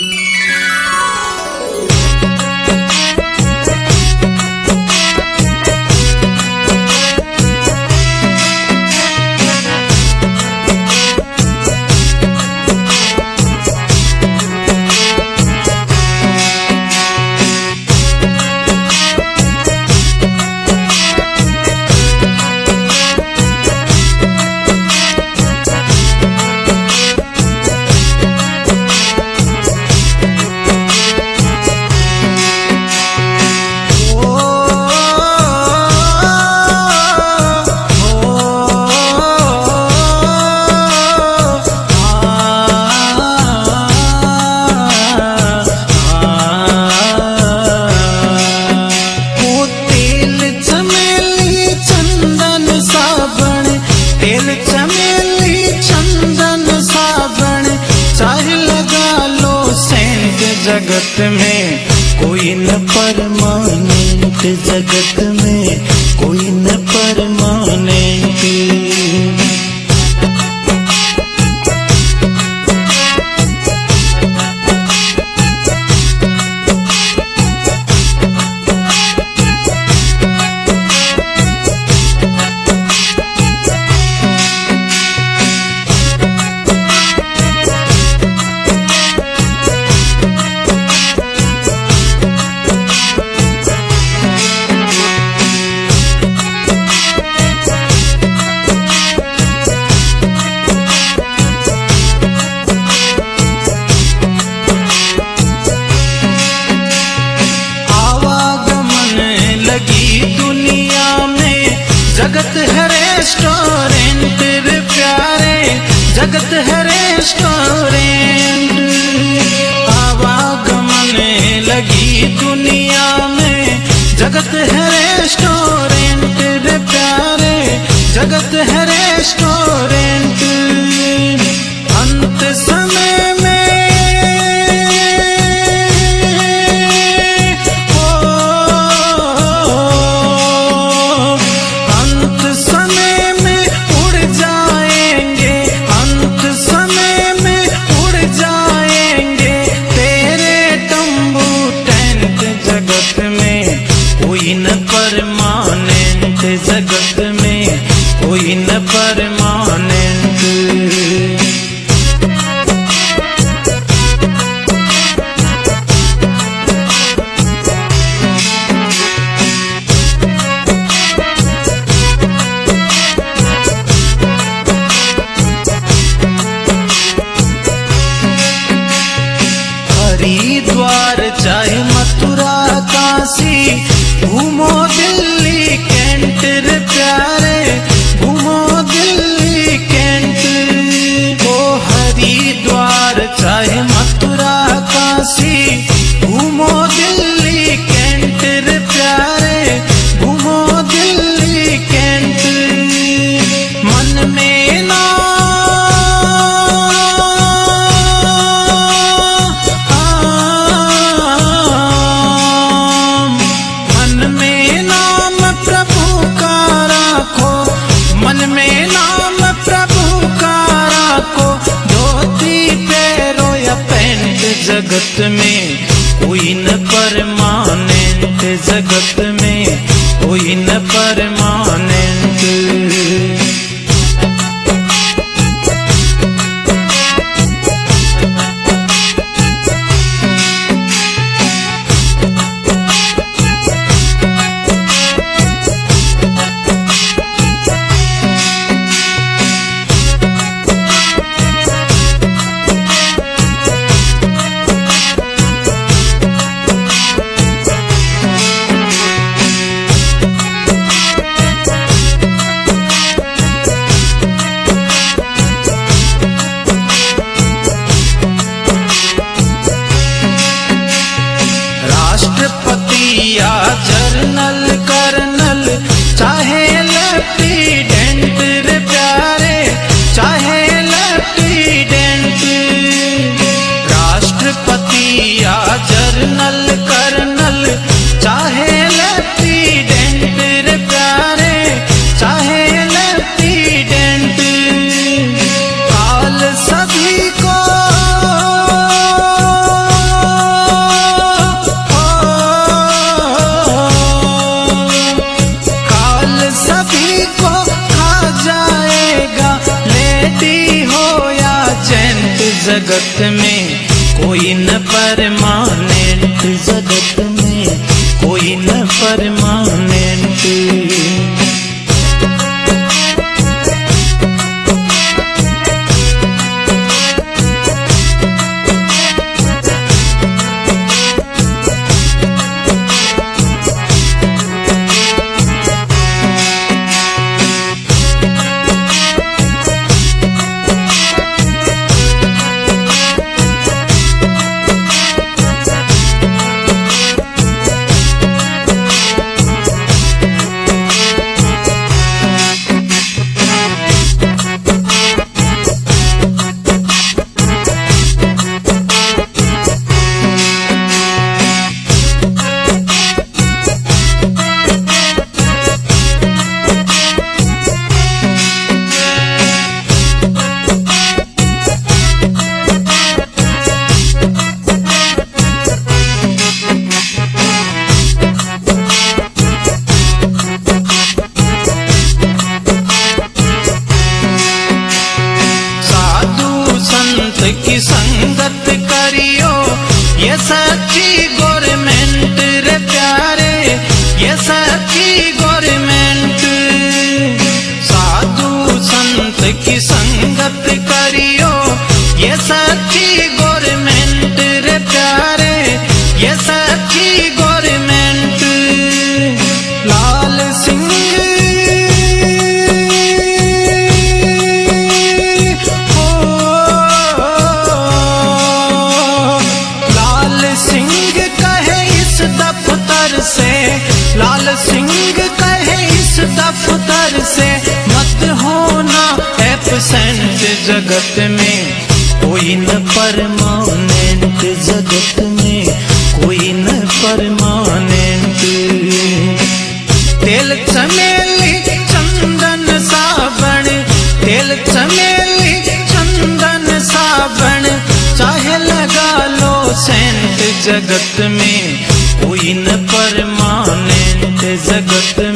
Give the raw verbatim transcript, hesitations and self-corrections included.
जगत में कोई न परमानेंट, जगत में कोई न परमानेंट। जगत है रेस्टोरेंट रे प्यारे, जगत है रेस्टोरेंट। आवागमन लगी दुनिया में, जगत है रेस्टोरेंट रे प्यारे, जगत है रेस्टोरेंट। अंत समय में कोई न परमानेंट, जगत में कोई न परमानेंट। हरिद्वार चाहे मथुरा काशी, घूमो दिल्ली कैंट रे प्यारे, घूमो दिल्ली कैंट। ओ हरिद्वार चाहे मथुरा काशी, घूमो दिल्ली कैंट रे प्यारे, घूमो दिल्ली कैंट। मन में ना मन में नाम प्रभु का रखो, धोती पैरो या पैंट। जगत में कोई न परमानेंट, जगत में कोई न परमानेंट। में कोई न परमानेंट, जगत में कोई न परमानेंट। की संगत करियो ये सच्ची गवर्नमेंट रे प्यारे, ये सच्ची गवर्नमेंट। साधु संत की संगत करियो ये सच्ची गवर्नमेंट रे प्यारे, ये सच्ची गवर्नमेंट। लाल सिंह से, लाल सिंह कहे इस दफ्तर से, मत होना एब्सेंट जगत में कोई न परमानेंट, जगत में कोई न परमानेंट। तेल चमेली चंदन साबन, तेल चमेली चंदन साबन, चाहे लगा लो सेंट, जगत में कोई न परमानेंट, जगत